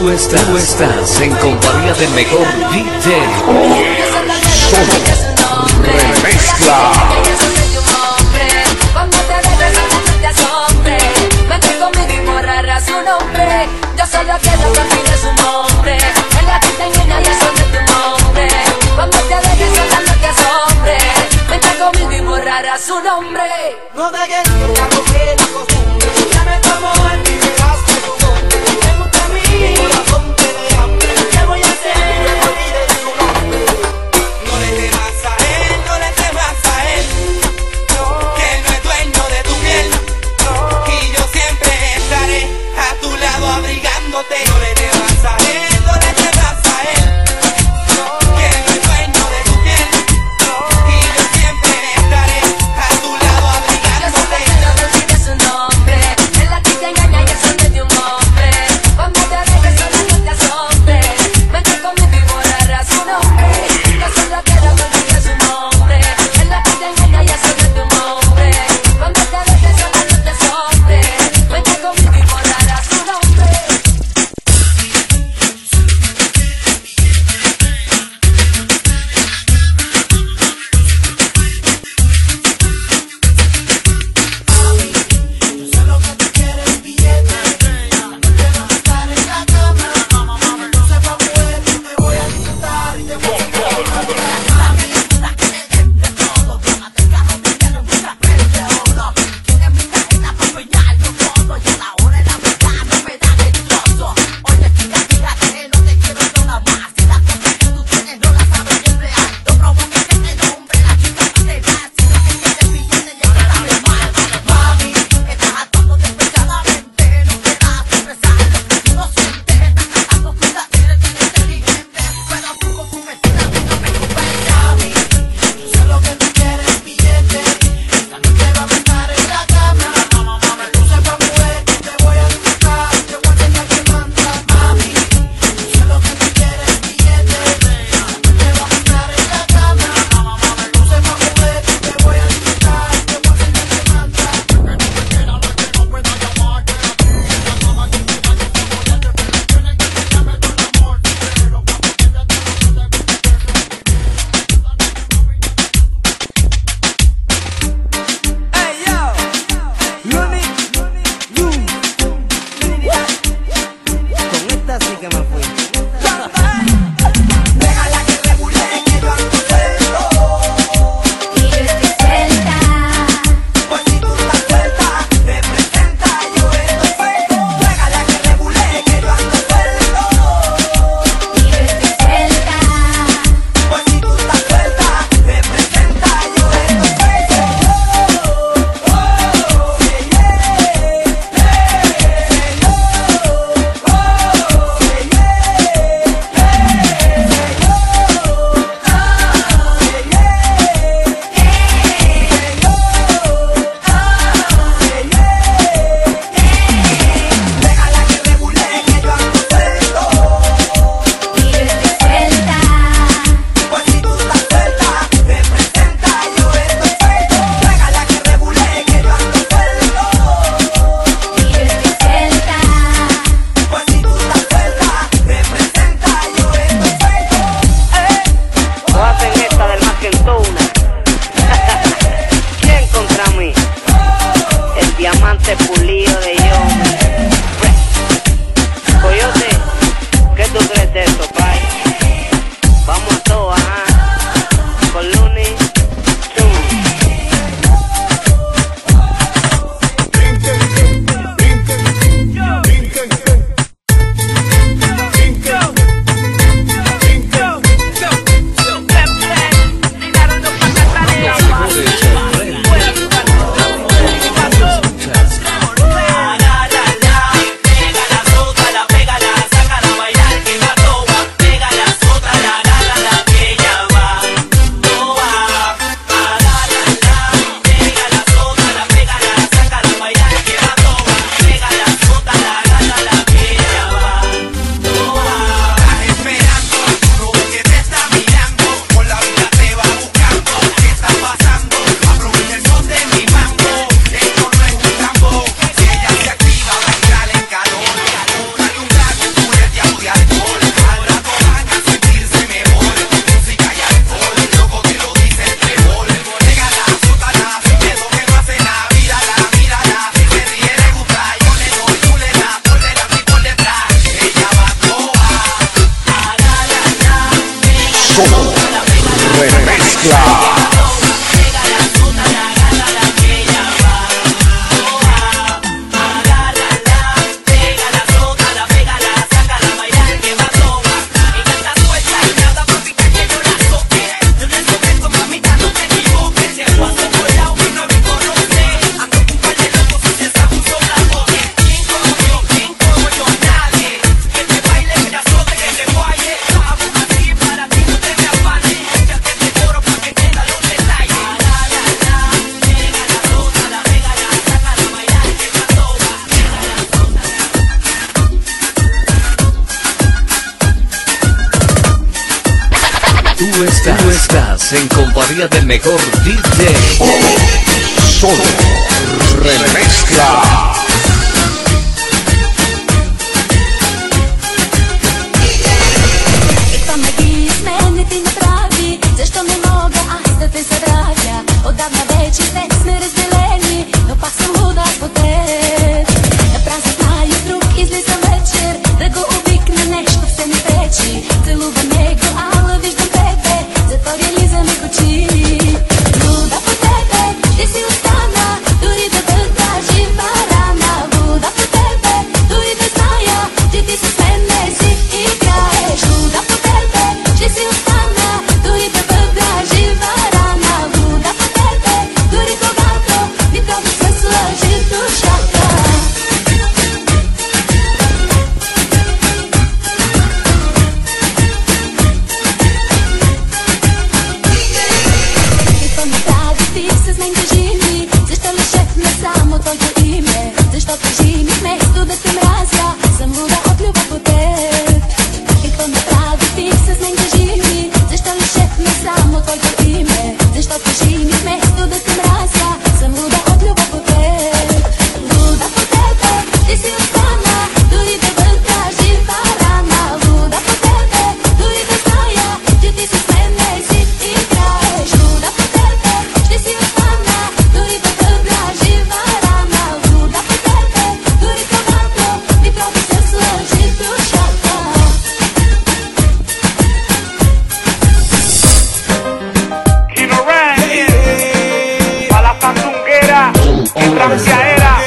Tú estás en compañía del mejor DJ. Remezcla. Cuando te debes a no te asombre, vente conmigo y borrarás su nombre. Yo solo quiero que olvides su nombre. En la tinta llena ya son de tu nombre. Cuando te debes a no te asombre, vente conmigo y borrarás su nombre. No dejes que la mujer la costumbre. Ya me tomo en mi verás de tu nombre. Me gusta a mí, mi corazón tiene hambre. ¿Qué voy a hacer? Que me olvide su nombre. No le temas a él, no le temas a él. Que él no es dueño de tu piel. Y yo siempre estaré a tu lado abrigándote. No le temas a él, no le temas a él. Que él no es dueño de tu piel. Y yo siempre estaré a tu lado abrigándote. Yo solo quiero que olvides su nombre. En la tinta engaña ya en compañía del mejor DJ. Solo remezcla. Era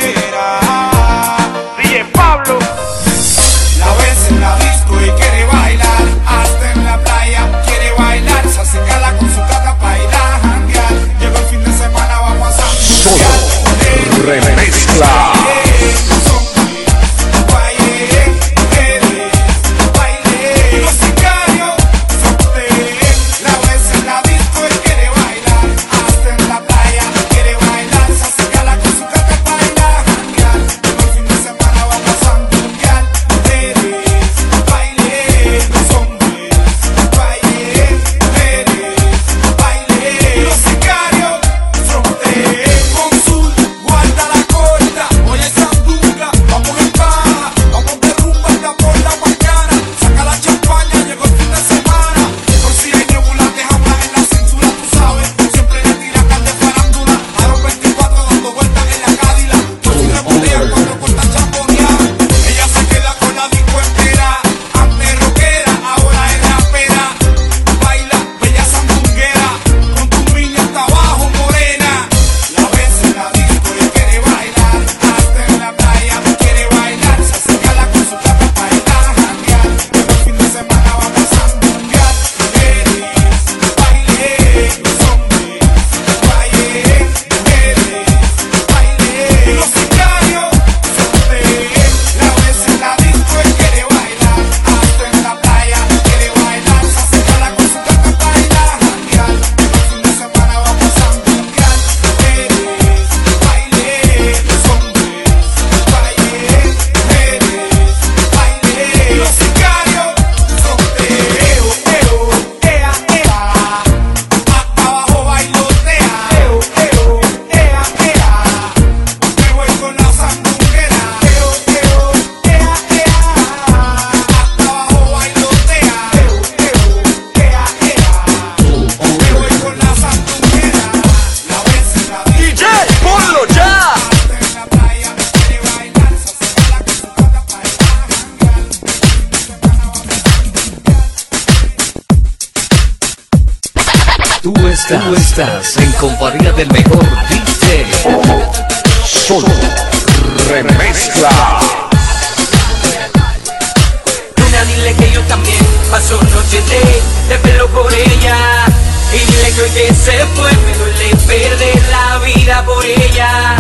DJ Pablo. La ves en la disco y quiere bailar, hasta en la playa quiere bailar, se hace cala con su caca para ir a janguear. Llegó el fin de semana, vamos a janguear. Solo remezcla. Tú estás en compañía del mejor DJ. Solo remezcla. Luna, dile que yo también paso noches de pelo por ella. Y dile que hoy que se fue me duele perder la vida por ella.